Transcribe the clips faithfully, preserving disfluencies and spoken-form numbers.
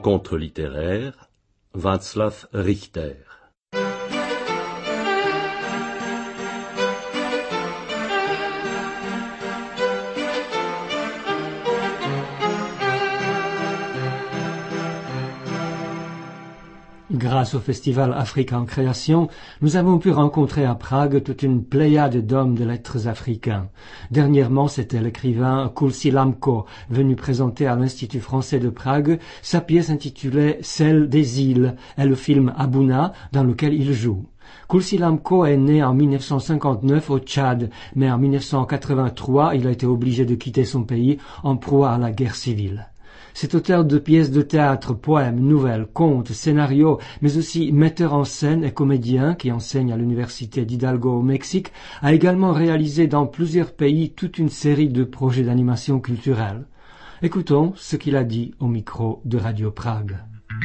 Rencontre littéraire, Václav Richter. Grâce au festival Afrique en création, nous avons pu rencontrer à Prague toute une pléiade d'hommes de lettres africains. Dernièrement, c'était l'écrivain Kulsi Lamko, venu présenter à l'Institut français de Prague sa pièce intitulée Celle des îles et le film Abuna dans lequel il joue. Kulsi Lamko est né en mille neuf cent cinquante-neuf au Tchad, mais en mille neuf cent quatre-vingt-trois, il a été obligé de quitter son pays en proie à la guerre civile. Cet auteur de pièces de théâtre, poèmes, nouvelles, contes, scénarios, mais aussi metteur en scène et comédien qui enseigne à l'université d'Hidalgo au Mexique, a également réalisé dans plusieurs pays toute une série de projets d'animation culturelle. Écoutons ce qu'il a dit au micro de Radio Prague.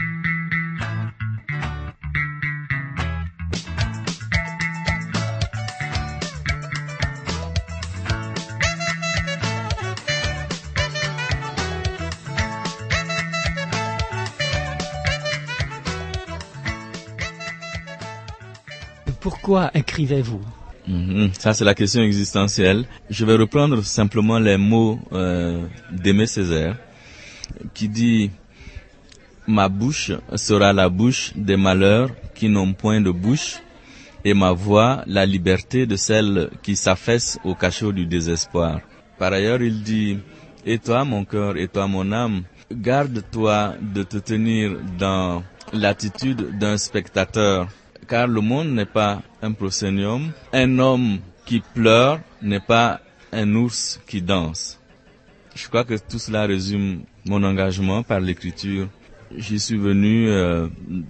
Pourquoi écrivez-vous? Mmh, ça, c'est la question existentielle. Je vais reprendre simplement les mots euh, d'Aimé Césaire, qui dit « Ma bouche sera la bouche des malheurs qui n'ont point de bouche, et ma voix la liberté de celles qui s'affaissent au cachot du désespoir. » Par ailleurs, il dit « Et toi, mon cœur, et toi, mon âme, garde-toi de te tenir dans l'attitude d'un spectateur, car le monde n'est pas un proscénium. Un homme qui pleure n'est pas un ours qui danse. » Je crois que tout cela résume mon engagement par l'écriture. J'y suis venu, euh,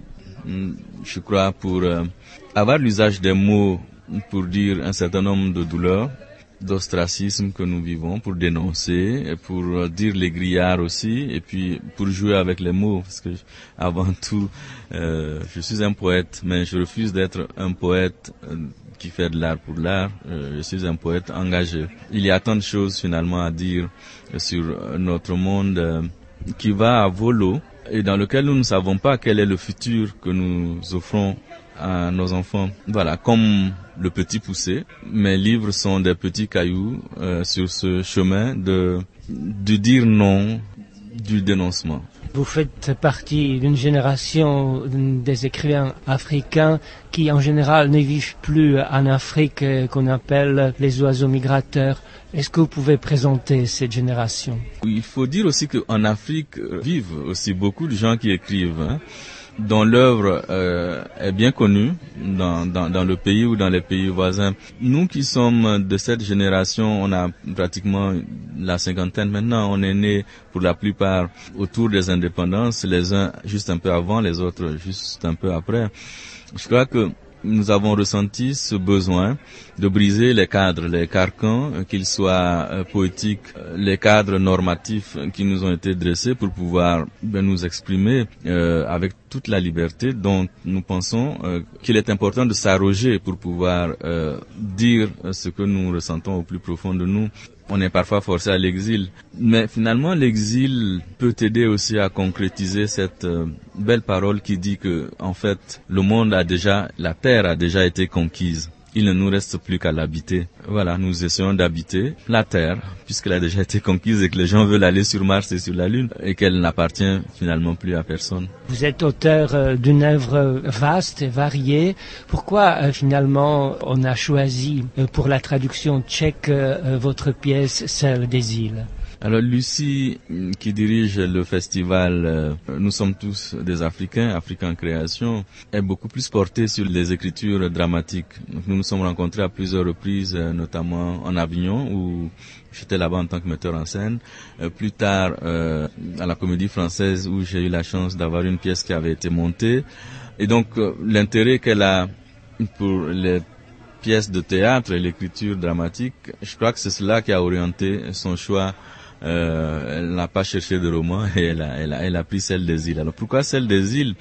je crois, pour euh, avoir l'usage des mots pour dire un certain nombre de douleurs, d'ostracisme que nous vivons, pour dénoncer, et pour dire les grillards aussi, et puis pour jouer avec les mots, parce que avant tout, euh, je suis un poète, mais je refuse d'être un poète euh, qui fait de l'art pour l'art. Euh, je suis un poète engagé. Il y a tant de choses finalement à dire sur notre monde euh, qui va à volo et dans lequel nous ne savons pas quel est le futur que nous offrons à nos enfants. Voilà, comme le petit poussé, mes livres sont des petits cailloux euh, sur ce chemin de, de dire non, du dénoncement. Vous faites partie d'une génération des écrivains africains qui en général ne vivent plus en Afrique, qu'on appelle les oiseaux migrateurs. Est-ce que vous pouvez présenter cette génération? Il faut dire aussi qu'en Afrique vivent aussi beaucoup de gens qui écrivent, hein, dont l'œuvre euh, est bien connue dans, dans, dans le pays ou dans les pays voisins. Nous qui sommes de cette génération, on a pratiquement la cinquantaine maintenant, on est nés pour la plupart autour des indépendances, les uns juste un peu avant, les autres juste un peu après. Je crois que nous avons ressenti ce besoin de briser les cadres, les carcans, qu'ils soient euh, poétiques, les cadres normatifs qui nous ont été dressés pour pouvoir ben, nous exprimer euh, avec toute la liberté dont nous pensons euh, qu'il est important de s'arroger pour pouvoir euh, dire ce que nous ressentons au plus profond de nous. On est parfois forcé à l'exil, mais finalement l'exil peut aider aussi à concrétiser cette euh, belle parole qui dit que, en fait, le monde a déjà, la terre a déjà été conquise. Il ne nous reste plus qu'à l'habiter. Voilà, nous essayons d'habiter la terre, puisqu'elle a déjà été conquise et que les gens veulent aller sur Mars et sur la Lune, et qu'elle n'appartient finalement plus à personne. Vous êtes auteur euh, d'une œuvre vaste et variée. Pourquoi euh, finalement on a choisi euh, pour la traduction tchèque euh, votre pièce, Celle des îles? Alors Lucie, qui dirige le festival euh, Nous sommes tous des Africains, Afrique en création, est beaucoup plus portée sur les écritures dramatiques. Donc, nous nous sommes rencontrés à plusieurs reprises, euh, notamment en Avignon, où j'étais là-bas en tant que metteur en scène. Euh, plus tard, euh, à la Comédie Française, où j'ai eu la chance d'avoir une pièce qui avait été montée. Et donc, euh, l'intérêt qu'elle a pour les pièces de théâtre et l'écriture dramatique, je crois que c'est cela qui a orienté son choix. Euh, elle n'a pas cherché de roman et elle a, elle a, elle a pris Celle des îles. Alors pourquoi Celle des îles?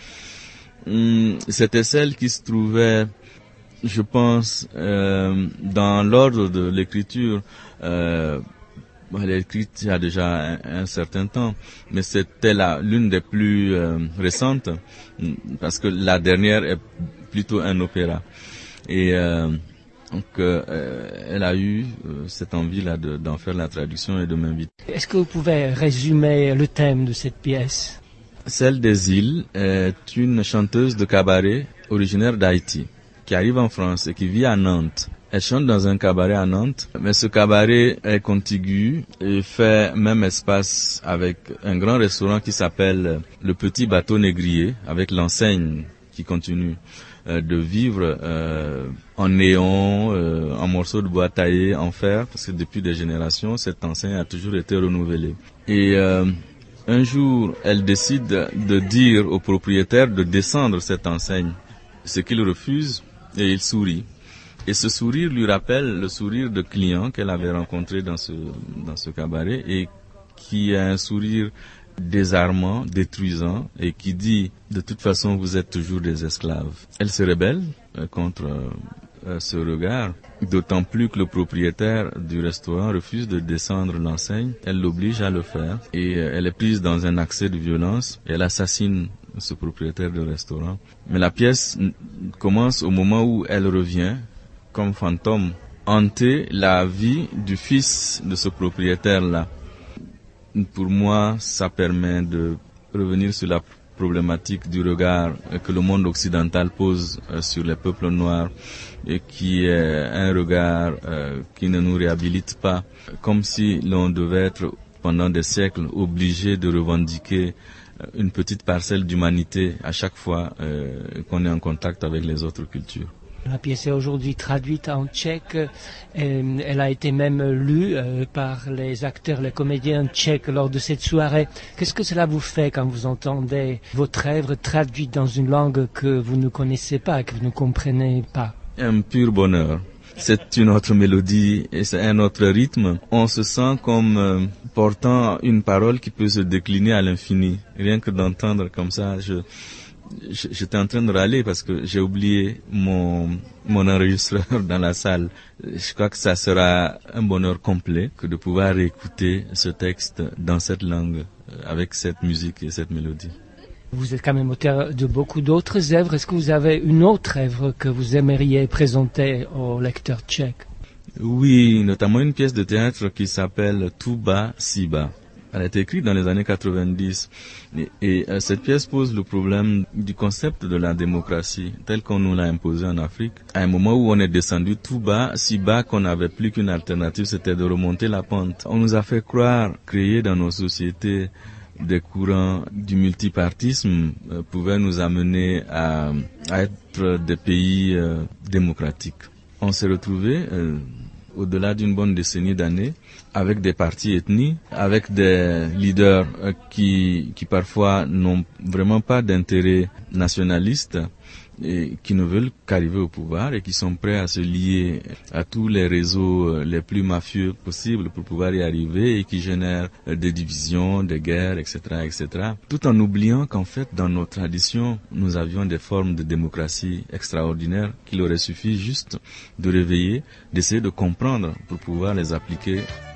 hum, C'était celle qui se trouvait, je pense, euh, dans l'ordre de l'écriture, euh, Bon, elle est écrite il y a déjà un, un certain temps, mais c'était la, l'une des plus euh, récentes, parce que la dernière est plutôt un opéra. Et euh, donc, euh, elle a eu euh, cette envie-là de, d'en faire la traduction et de m'inviter. Est-ce que vous pouvez résumer le thème de cette pièce? Celle des îles est une chanteuse de cabaret originaire d'Haïti, qui arrive en France et qui vit à Nantes. Elle chante dans un cabaret à Nantes, mais ce cabaret est contigu et fait même espace avec un grand restaurant qui s'appelle le Petit Bateau Négrier, avec l'enseigne qui continue euh, de vivre euh, en néon, euh, en morceaux de bois taillés, en fer, parce que depuis des générations, cette enseigne a toujours été renouvelée. Et euh, un jour, elle décide de dire au propriétaire de descendre cette enseigne, ce qu'il refuse, et il sourit. Et ce sourire lui rappelle le sourire de client qu'elle avait rencontré dans ce, dans ce cabaret et qui a un sourire désarmant, détruisant et qui dit de toute façon vous êtes toujours des esclaves. Elle se rebelle euh, contre euh, ce regard, d'autant plus que le propriétaire du restaurant refuse de descendre l'enseigne. Elle l'oblige à le faire et euh, elle est prise dans un accès de violence et elle assassine ce propriétaire de restaurant. Mais la pièce n- commence au moment où elle revient comme fantôme, hanter la vie du fils de ce propriétaire-là. Pour moi, ça permet de revenir sur la problématique du regard que le monde occidental pose sur les peuples noirs et qui est un regard euh, qui ne nous réhabilite pas, comme si l'on devait être pendant des siècles obligé de revendiquer une petite parcelle d'humanité à chaque fois euh, qu'on est en contact avec les autres cultures. La pièce est aujourd'hui traduite en tchèque. Et elle a été même lue euh, par les acteurs, les comédiens tchèques lors de cette soirée. Qu'est-ce que cela vous fait quand vous entendez votre œuvre traduite dans une langue que vous ne connaissez pas, que vous ne comprenez pas? Un pur bonheur. C'est une autre mélodie et c'est un autre rythme. On se sent comme euh, portant une parole qui peut se décliner à l'infini. Rien que d'entendre comme ça, je... J'étais en train de râler parce que j'ai oublié mon, mon enregistreur dans la salle. Je crois que ça sera un bonheur complet que de pouvoir écouter ce texte dans cette langue, avec cette musique et cette mélodie. Vous êtes quand même auteur de beaucoup d'autres œuvres. Est-ce que vous avez une autre œuvre que vous aimeriez présenter aux lecteurs tchèques? Oui, notamment une pièce de théâtre qui s'appelle Tout bas, si bas. Elle a été écrite dans les années quatre-vingt-dix et, et euh, cette pièce pose le problème du concept de la démocratie tel qu'on nous l'a imposé en Afrique. À un moment où on est descendu tout bas, si bas qu'on n'avait plus qu'une alternative, c'était de remonter la pente. On nous a fait croire, créer dans nos sociétés des courants du multipartisme euh, pouvaient nous amener à, à être des pays euh, démocratiques. On s'est retrouvés euh, au-delà d'une bonne décennie d'années, avec des partis ethniques, avec des leaders euh, qui, qui parfois n'ont vraiment pas d'intérêt nationaliste et qui ne veulent qu'arriver au pouvoir et qui sont prêts à se lier à tous les réseaux les plus mafieux possibles pour pouvoir y arriver et qui génèrent des divisions, des guerres, et cetera, et cetera. Tout en oubliant qu'en fait, dans nos traditions, nous avions des formes de démocratie extraordinaires qu'il aurait suffi juste de réveiller, d'essayer de comprendre pour pouvoir les appliquer